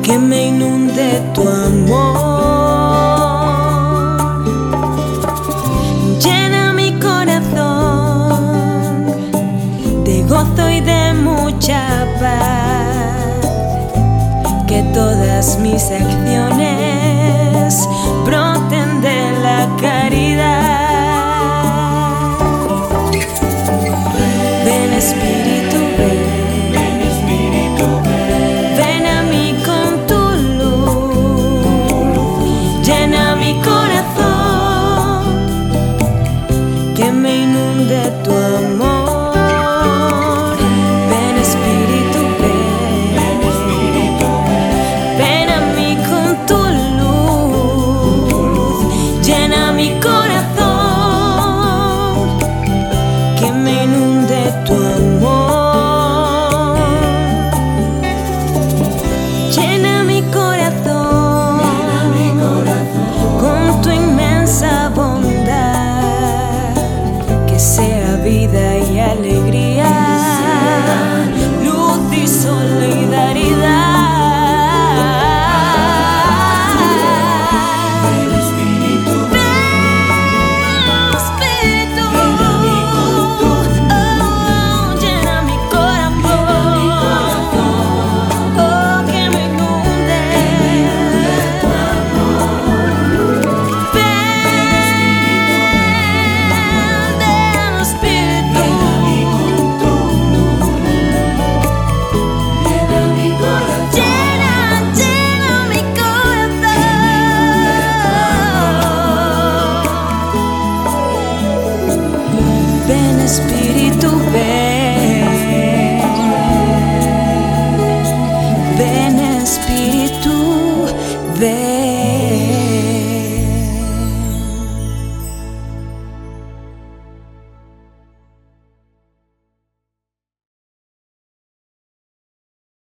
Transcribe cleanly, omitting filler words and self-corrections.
que me inunde tu amor. Llena mi corazón de gozo y de mucha paz, que todas mis acciones broten de la caridad. Ven Espíritu, ven. Ven a mí con tu luz, llena mi corazón, que me inunde tu amor. Ven Espíritu, ven. Ven a mí con tu luz, llena mi corazón, que me inunde tu amor. Llena mi corazón con tu inmensa bondad, que sea vida y alegría, luz y solidaridad. Ven Espíritu, llena mi corazón, oh, que me inunde tu amor. Ven Espíritu, llena mi corazón, llena mi corazón. Ven Espíritu, ven.